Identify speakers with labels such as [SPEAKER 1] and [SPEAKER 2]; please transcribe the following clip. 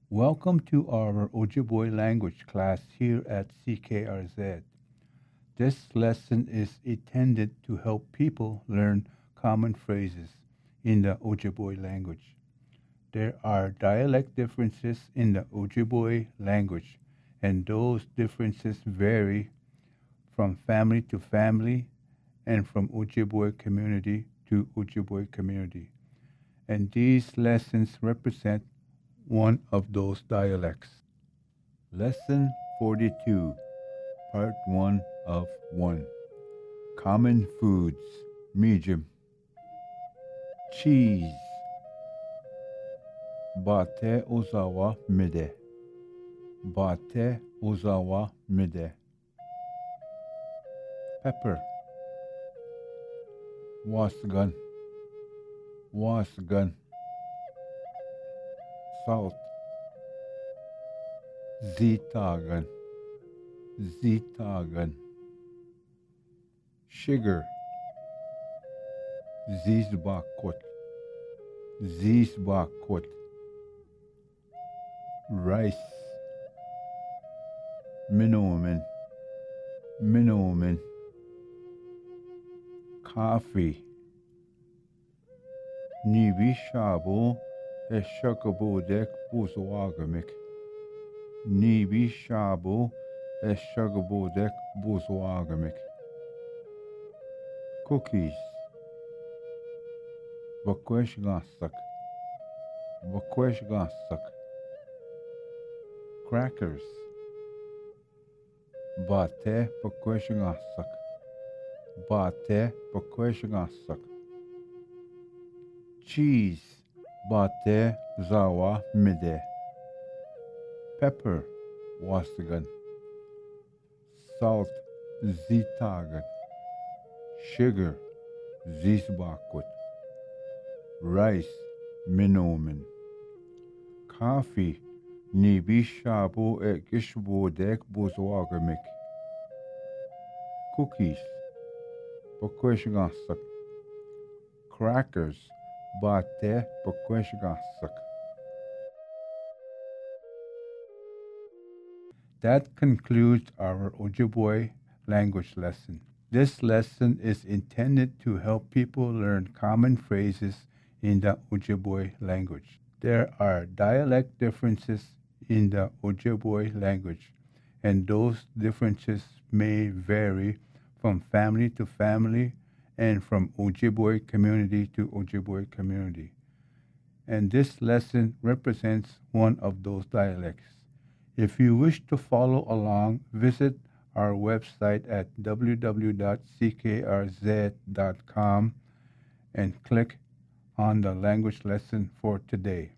[SPEAKER 1] Welcome to our Ojibwe language class here at CKRZ. This lesson is intended to help people learn common phrases in the Ojibwe language. There are dialect differences in the Ojibwe language, and those differences vary from family to family and from Ojibwe community to Ojibwe community. And these lessons represent one of those dialects. Lesson 42, Part 1 of 1. Common foods, medium. Cheese. Bate Ozawa Mide. Bate Ozawa Mide. Pepper. Wasgun. Wasgun. Salt. Zitagan. Zitagan. Sugar. Zizbakot. Zizbakot. Rice. Minomen. Minomen. Coffee. Nibishabo Eshakabodek Buzwagamik. Nibishabo Eshakabodek Buzwagamik. Cookies. Bakweshgasak. Bakweshgasak. Crackers. Bate Bakweshgasak. Bate Bakweshgasak. Cheese. Bate Zawa Mide. Pepper. Wasagan. Salt. Zitagan. Sugar. Zizbakut. Rice. Minomen. Coffee. Nibishabo Ekishbodek Buzwagamik. Cookies. Bakweshgasak. Crackers. Bate Bakweshgasak. That concludes our Ojibwe language lesson. This lesson is intended to help people learn common phrases in the Ojibwe language. There are dialect differences in the Ojibwe language, and those differences may vary from family to family and from Ojibwe community to Ojibwe community. And this lesson represents one of those dialects. If you wish to follow along, visit our website at www.ckrz.com and click on the language lesson for today.